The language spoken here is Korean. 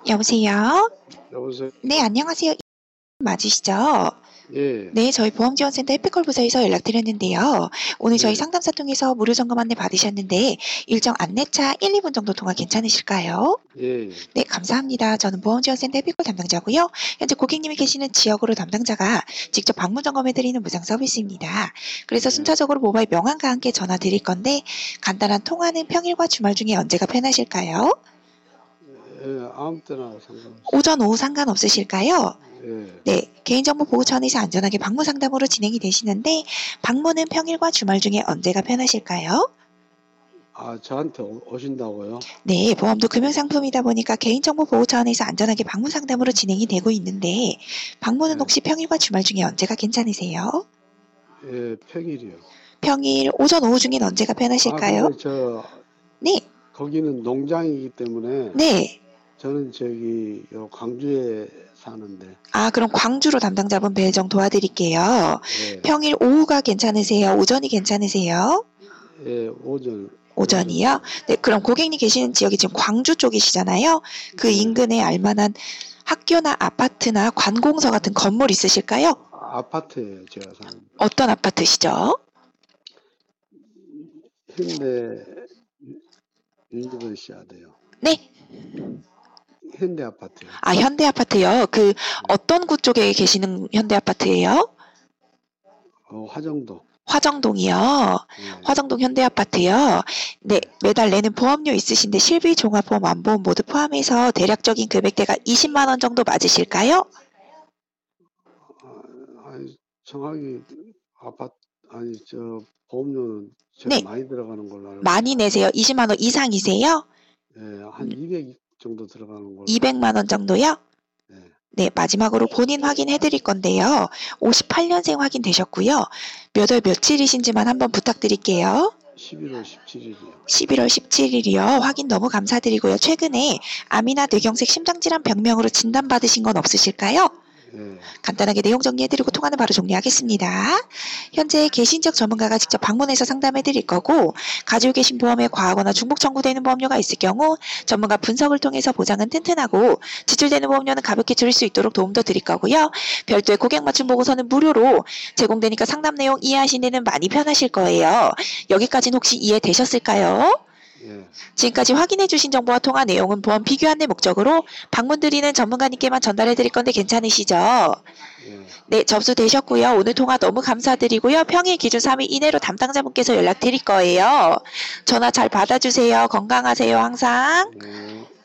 여보세요? 여보세요? 네, 안녕하세요. 맞으시죠? 예, 네, 저희 보험지원센터 해피콜 부서에서 연락드렸는데요. 오늘 저희 예, 상담사 통해서 무료 점검 안내 받으셨는데 일정 안내차 1, 2분 정도 통화 괜찮으실까요? 예, 네, 감사합니다. 저는 보험지원센터 해피콜 담당자고요. 현재 고객님이 계시는 지역으로 담당자가 직접 방문 점검해드리는 무상 서비스입니다. 그래서 예, 순차적으로 모바일 명함과 함께 전화 드릴 건데 간단한 통화는 평일과 주말 중에 언제가 편하실까요? 예, 아무 때나 상관없어요. 오전, 오후 상관없으실까요? 예, 네, 개인정보 보호 차원에서 안전하게 방문 상담으로 진행이 되시는데 방문은 평일과 주말 중에 언제가 편하실까요? 저한테 오신다고요? 네, 보험도 금융상품이다 보니까 개인정보 보호 차원에서 안전하게 방문 상담으로 진행이 되고 있는데 방문은 예, 혹시 평일과 주말 중에 언제가 괜찮으세요? 예, 평일이요. 평일, 오전, 오후 중엔 언제가 편하실까요? 근데 네, 거기는 농장이기 때문에 네. 저는 요 광주에 사는데, 아, 그럼 광주로 담당자분 배정 도와드릴게요. 예, 평일 오후가 괜찮으세요? 오전이 괜찮으세요? 예, 오전, 오전이요? 네, 그럼 고객님 계시는 지역이 지금 광주 쪽이시잖아요. 그 예, 인근에 알만한 학교나 아파트나 관공서 같은 건물 있으실까요? 아파트에 제가 사는, 어떤 아파트시죠? 현대 유니버시아대요. 네. 현대 아파트요. 아, 현대 아파트요. 그 어떤 구 쪽에 계시는 현대 아파트예요? 화정동. 화정동이요. 예, 화정동 현대 아파트요. 네, 매달 내는 보험료 있으신데 실비 종합보험 안보험 모두 포함해서 대략적인 금액대가 20만 원 정도 맞으실까요? 아니, 정확히 아파트, 보험료는 제가 네, 많이 들어가는 걸로 알고 많이 있어요. 내세요. 20만 원 이상이세요? 예, 한 200 정도 들어가는 걸로. 200만 원 정도요? 예, 네, 마지막으로 본인 확인해 드릴 건데요. 58년생 확인되셨고요. 몇 월 며칠이신지만 한번 부탁드릴게요. 11월 17일이요. 11월 17일이요. 확인 너무 감사드리고요. 최근에 암이나 뇌경색 심장질환 병명으로 진단받으신 건 없으실까요? 예, 간단하게 내용 정리해드리고 통화는 바로 종료하겠습니다. 현재 계신 지역 전문가가 직접 방문해서 상담해드릴 거고 가지고 계신 보험에 과하거나 중복 청구되는 보험료가 있을 경우 전문가 분석을 통해서 보장은 튼튼하고 지출되는 보험료는 가볍게 줄일 수 있도록 도움도 드릴 거고요. 별도의 고객 맞춤 보고서는 무료로 제공되니까 상담 내용 이해하시는 데는 많이 편하실 거예요. 여기까지는 혹시 이해되셨을까요? 예, 지금까지 확인해 주신 정보와 통화 내용은 보험 비교 안내 목적으로 방문 드리는 전문가님께만 전달해 드릴 건데 괜찮으시죠? 예. 네, 접수되셨고요. 오늘 통화 너무 감사드리고요. 평일 기준 3일 이내로 담당자분께서 연락 드릴 거예요. 전화 잘 받아주세요. 건강하세요, 항상. 예.